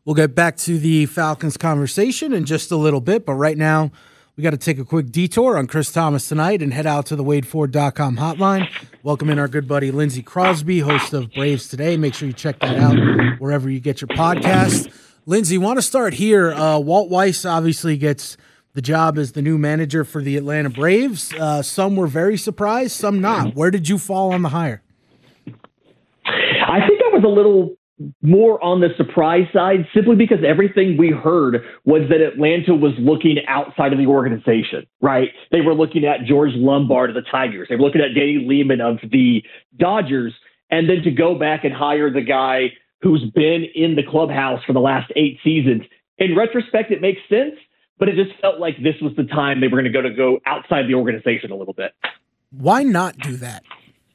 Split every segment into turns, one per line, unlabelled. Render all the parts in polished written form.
We'll get back to the Falcons conversation in just a little bit, but right now we got to take a quick detour on Chris Thomas tonight and head out to the WadeFord.com hotline. Welcome in our good buddy Lindsey Crosby, host of Braves Today. Make sure you check that out wherever you get your podcast. Lindsey, want to start here. Walt Weiss obviously gets the job as the new manager for the Atlanta Braves. Some were very surprised, some not. Where did you fall on the hire?
I think I was a little more on the surprise side, simply because everything we heard was that Atlanta was looking outside of the organization, right? They were looking at George Lombard of the Tigers. They were looking at Danny Lehman of the Dodgers. And then to go back and hire the guy who's been in the clubhouse for the last 8 seasons. In retrospect, it makes sense, but it just felt like this was the time they were going to go outside the organization a little bit.
Why not do that?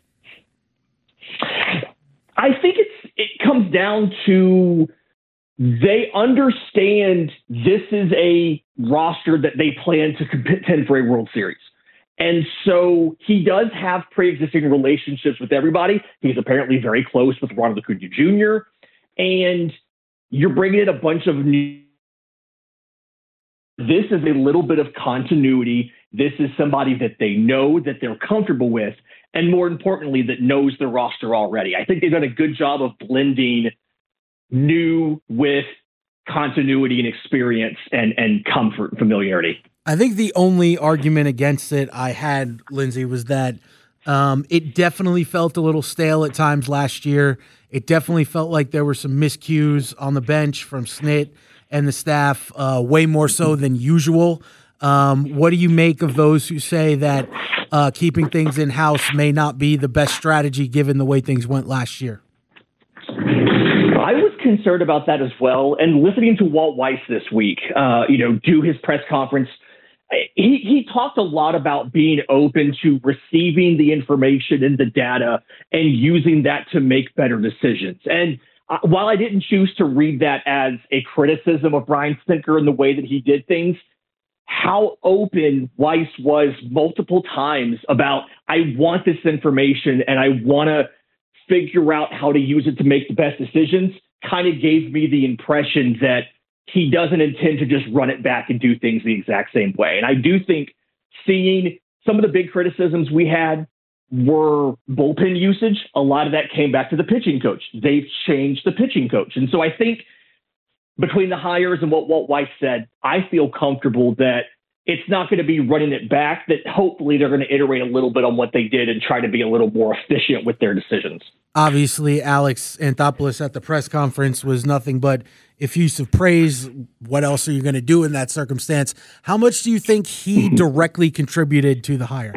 I think it comes down to they understand this is a roster that they plan to contend for a World Series. And so he does have pre-existing relationships with everybody. He's apparently very close with Ronald Acuna Jr. And you're bringing in a bunch of new. This is a little bit of continuity. This is somebody that they know, that they're comfortable with, and more importantly, that knows the roster already. I think they've done a good job of blending new with continuity and experience and comfort and familiarity.
I think the only argument against it I had, Lindsey, was that it definitely felt a little stale at times last year. It definitely felt like there were some miscues on the bench from Snit and the staff, way more so than usual. What do you make of those who say that keeping things in-house may not be the best strategy given the way things went last year?
I was concerned about that as well. And listening to Walt Weiss this week, do his press conference, he talked a lot about being open to receiving the information and the data and using that to make better decisions. And while I didn't choose to read that as a criticism of Brian Snitker and the way that he did things, how open Weiss was multiple times about, I want this information and I want to figure out how to use it to make the best decisions, kind of gave me the impression that he doesn't intend to just run it back and do things the exact same way. And I do think seeing some of the big criticisms we had were bullpen usage. A lot of that came back to the pitching coach. They've changed the pitching coach. And so I think between the hires and what Walt Weiss said, I feel comfortable that it's not going to be running it back, that hopefully they're going to iterate a little bit on what they did and try to be a little more efficient with their decisions.
Obviously, Alex Anthopoulos at the press conference was nothing but effusive praise. What else are you going to do in that circumstance? How much do you think he directly contributed to the hire?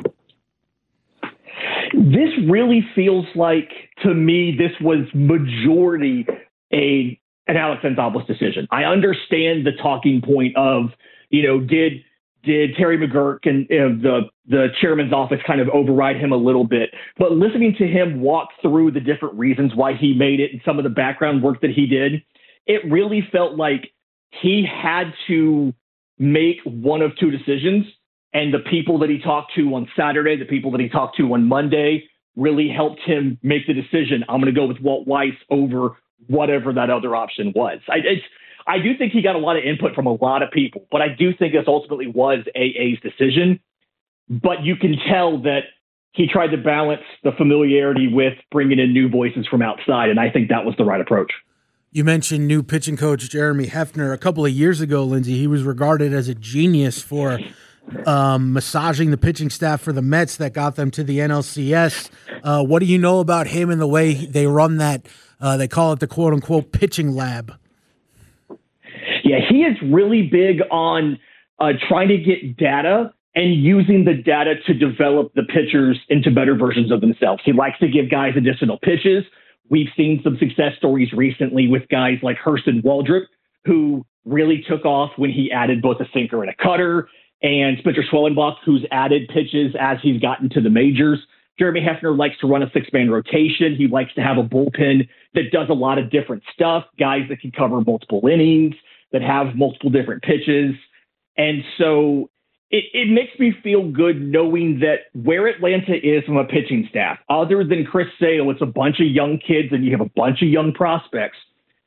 This really feels like, to me, this was majority an Alex Anthopoulos decision. I understand the talking point of, did Terry McGurk and the chairman's office kind of override him a little bit? But listening to him walk through the different reasons why he made it and some of the background work that he did, it really felt like he had to make one of two decisions. And the people that he talked to on Saturday, the people that he talked to on Monday really helped him make the decision. I'm going to go with Walt Weiss over whatever that other option was. I do think he got a lot of input from a lot of people, but I do think this ultimately was AA's decision. But you can tell that he tried to balance the familiarity with bringing in new voices from outside, and I think that was the right approach.
You mentioned new pitching coach Jeremy Hefner. A couple of years ago, Lindsey, he was regarded as a genius for massaging the pitching staff for the Mets that got them to the NLCS. What do you know about him and the way they run that? They call it the quote-unquote pitching lab.
Yeah, he is really big on trying to get data and using the data to develop the pitchers into better versions of themselves. He likes to give guys additional pitches. We've seen some success stories recently with guys like Hurston Waldrop, who really took off when he added both a sinker and a cutter, and Spencer Schwellenbach, who's added pitches as he's gotten to the majors. Jeremy Hefner likes to run a 6-man rotation. He likes to have a bullpen that does a lot of different stuff, guys that can cover multiple innings, that have multiple different pitches. And so it makes me feel good knowing that where Atlanta is from a pitching staff, other than Chris Sale, it's a bunch of young kids and you have a bunch of young prospects.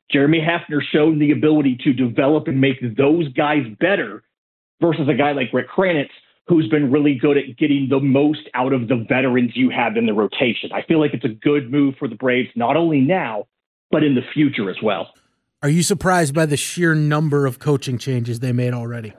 Jeremy Hefner showed the ability to develop and make those guys better versus a guy like Rick Kranitz, who's been really good at getting the most out of the veterans you have in the rotation. I feel like it's a good move for the Braves, not only now, but in the future as well.
Are you surprised by the sheer number of coaching changes they made already?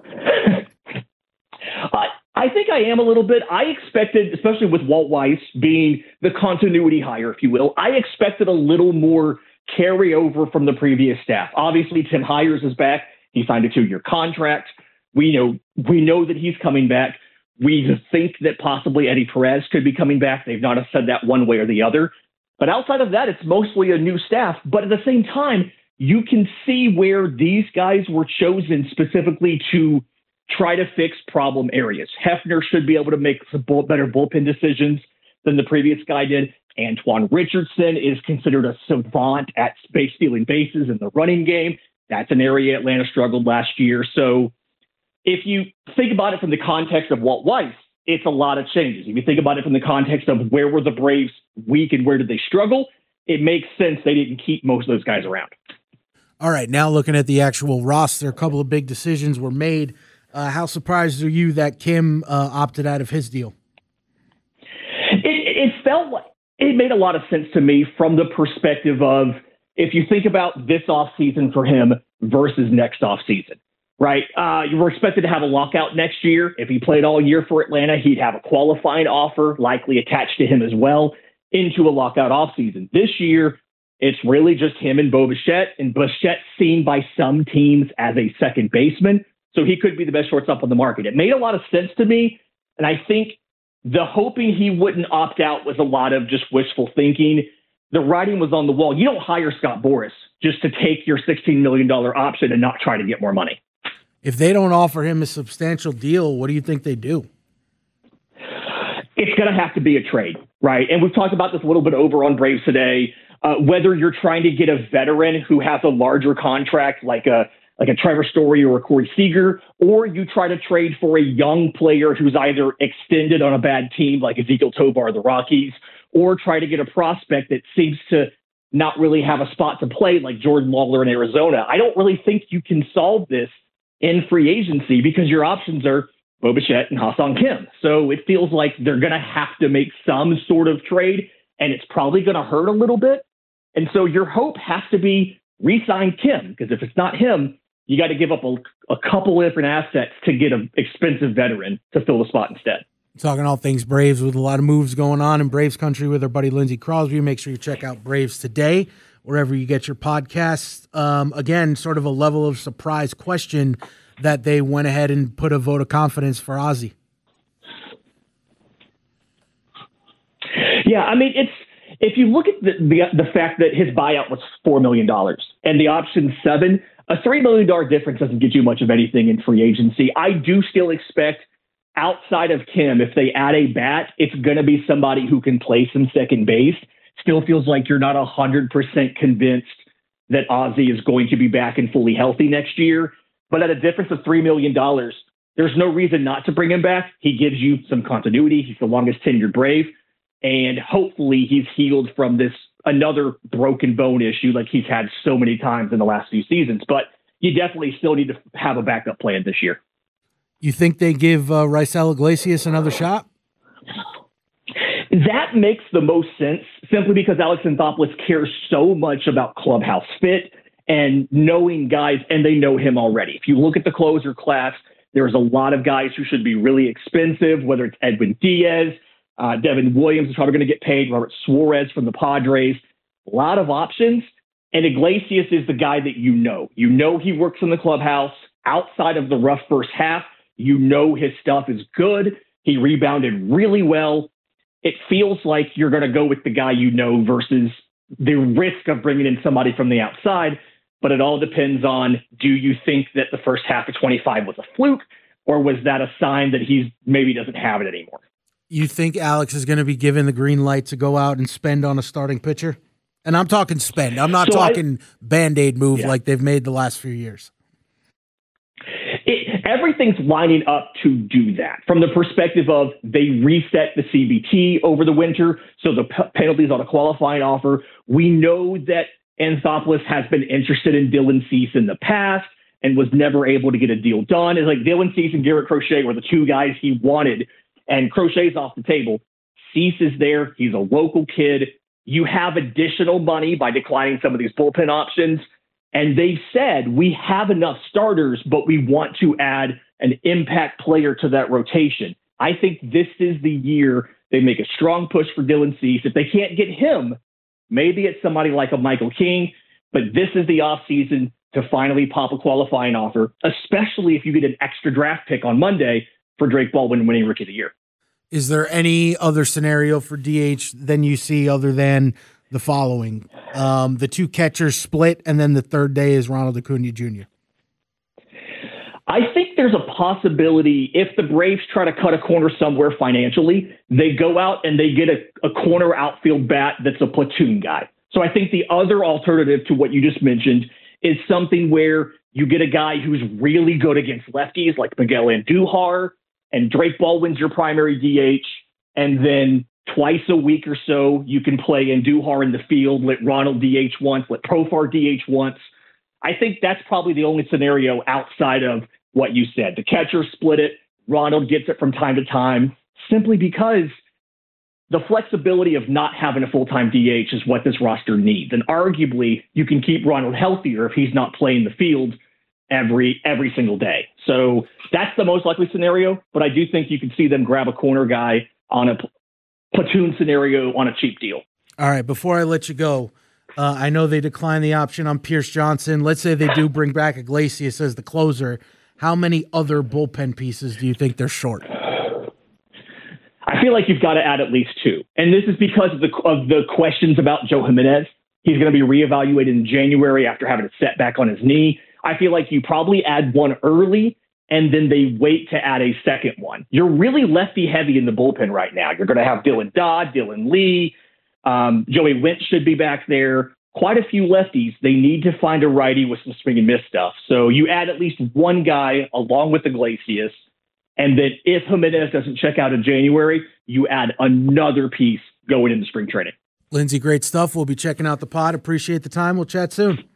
I think I am a little bit. I expected, especially with Walt Weiss being the continuity hire, if you will, I expected a little more carryover from the previous staff. Obviously, Tim Hires is back. He signed a 2-year contract. We know that he's coming back. We think that possibly Eddie Perez could be coming back. They've not said that one way or the other. But outside of that, it's mostly a new staff. But at the same time, you can see where these guys were chosen specifically to try to fix problem areas. Hefner should be able to make some better bullpen decisions than the previous guy did. Antoine Richardson is considered a savant at stealing bases in the running game. That's an area Atlanta struggled last year. So if you think about it from the context of Walt Weiss, it's a lot of changes. If you think about it from the context of where were the Braves weak and where did they struggle, it makes sense they didn't keep most of those guys around.
All right, now looking at the actual roster, a couple of big decisions were made. How surprised are you that Kim opted out of his deal?
It felt like it made a lot of sense to me from the perspective of if you think about this offseason for him versus next offseason, right? You were expected to have a lockout next year. If he played all year for Atlanta, he'd have a qualifying offer likely attached to him as well into a lockout offseason. This year, it's really just him and Bo Bichette, and Bichette seen by some teams as a second baseman, so he could be the best shortstop on the market. It made a lot of sense to me, and I think the hoping he wouldn't opt out was a lot of just wishful thinking. The writing was on the wall. You don't hire Scott Boras just to take your $16 million option and not try to get more money.
If they don't offer him a substantial deal, what do you think they do?
It's going to have to be a trade, right? And we've talked about this a little bit over on Braves Today. Whether you're trying to get a veteran who has a larger contract like a Trevor Story or a Corey Seager, or you try to trade for a young player who's either extended on a bad team like Ezekiel Tovar or the Rockies, or try to get a prospect that seems to not really have a spot to play like Jordan Lawler in Arizona. I don't really think you can solve this in free agency because your options are Bo Bichette and Ha-Seong Kim. So it feels like they're going to have to make some sort of trade, and it's probably going to hurt a little bit. And so your hope has to be re-sign Kim, because if it's not him, you got to give up a couple of different assets to get an expensive veteran to fill the spot instead.
Talking all things Braves with a lot of moves going on in Braves country with our buddy Lindsey Crosby. Make sure you check out Braves Today, wherever you get your podcasts. Again, sort of a level of surprise question that they went ahead and put a vote of confidence for Ozzie.
Yeah, I mean, if you look at the fact that his buyout was $4 million and the option $7 million, a $3 million difference doesn't get you much of anything in free agency. I do still expect outside of Kim, if they add a bat, it's going to be somebody who can play some second base. Still feels like you're not 100% convinced that Ozzie is going to be back and fully healthy next year. But at a difference of $3 million, there's no reason not to bring him back. He gives you some continuity. He's the longest tenured Brave. And hopefully he's healed from this another broken bone issue like he's had so many times in the last few seasons. But you definitely still need to have a backup plan this year.
You think they give Raisel Iglesias another shot?
That makes the most sense, simply because Alex Anthopoulos cares so much about clubhouse fit and knowing guys, and they know him already. If you look at the closer class, there's a lot of guys who should be really expensive, whether it's Edwin Diaz, Devin Williams is probably going to get paid, Robert Suarez from the Padres, a lot of options. And Iglesias is the guy that you know. You know he works in the clubhouse outside of the rough first half. You know his stuff is good. He rebounded really well. It feels like you're going to go with the guy you know versus the risk of bringing in somebody from the outside. But it all depends on, do you think that the first half of 25 was a fluke, or was that a sign that he's maybe doesn't have it anymore?
You think Alex is going to be given the green light to go out and spend on a starting pitcher? And I'm talking spend. I'm not talking Band-Aid move like they've made the last few years.
Everything's lining up to do that from the perspective of they reset the CBT over the winter. So the penalties on a qualifying offer. We know that Anthopoulos has been interested in Dylan Cease in the past and was never able to get a deal done. It's like Dylan Cease and Garrett Crochet were the two guys he wanted, and Crochet's off the table. Cease is there. He's a local kid. You have additional money by declining some of these bullpen options. And they've said, we have enough starters, but we want to add an impact player to that rotation. I think this is the year they make a strong push for Dylan Cease. If they can't get him, maybe it's somebody like a Michael King, but this is the offseason to finally pop a qualifying offer, especially if you get an extra draft pick on Monday for Drake Baldwin winning Rookie of the Year.
Is there any other scenario for DH than you see other than the following? The two catchers split, and then the third day is Ronald Acuna Jr.
I think there's a possibility if the Braves try to cut a corner somewhere financially, they go out and they get a corner outfield bat that's a platoon guy. So I think the other alternative to what you just mentioned is something where you get a guy who's really good against lefties like Miguel Andujar, and Drake Baldwin's your primary DH, and then twice a week or so you can play Andujar in the field, let Ronald DH once, let Profar DH once. I think that's probably the only scenario outside of what you said. The catcher split it, Ronald gets it from time to time, simply because the flexibility of not having a full-time DH is what this roster needs. And arguably, you can keep Ronald healthier if he's not playing the field every single day. So that's the most likely scenario, but I do think you can see them grab a corner guy on a platoon scenario on a cheap deal.
All right, before I let you go, I know they declined the option on Pierce Johnson. Let's say they do bring back Iglesias as the closer. How many other bullpen pieces do you think they're short?
I feel like you've got to add at least two. And this is because of the questions about Joe Jimenez. He's going to be reevaluated in January after having a setback on his knee. I feel like you probably add one early and then they wait to add a second one. You're really lefty heavy in the bullpen right now. You're going to have Dylan Dodd, Dylan Lee, Joey Wentz should be back there. Quite a few lefties. They need to find a righty with some swing and miss stuff. So you add at least one guy along with Iglesias. And then if Jimenez doesn't check out in January, you add another piece going into spring training.
Lindsey, great stuff. We'll be checking out the pod. Appreciate the time. We'll chat soon.